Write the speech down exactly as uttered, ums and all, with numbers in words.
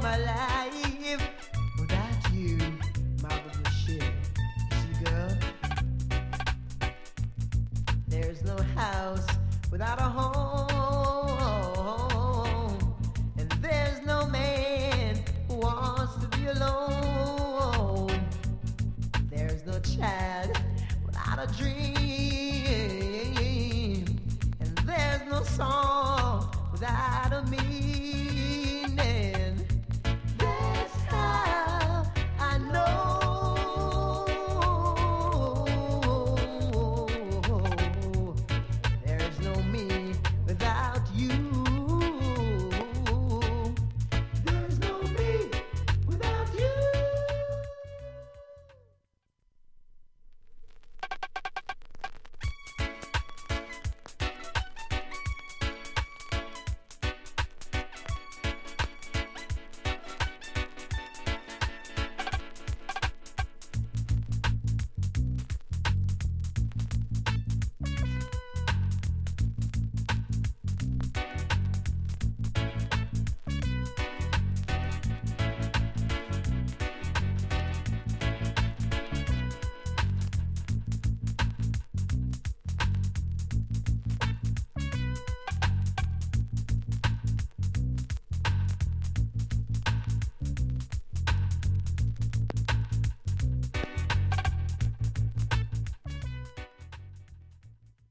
my life without you, my little shit. See, girl, there's no house without a home, and there's no man who wants to be alone. There's no child without a dream, and there's no song without a me.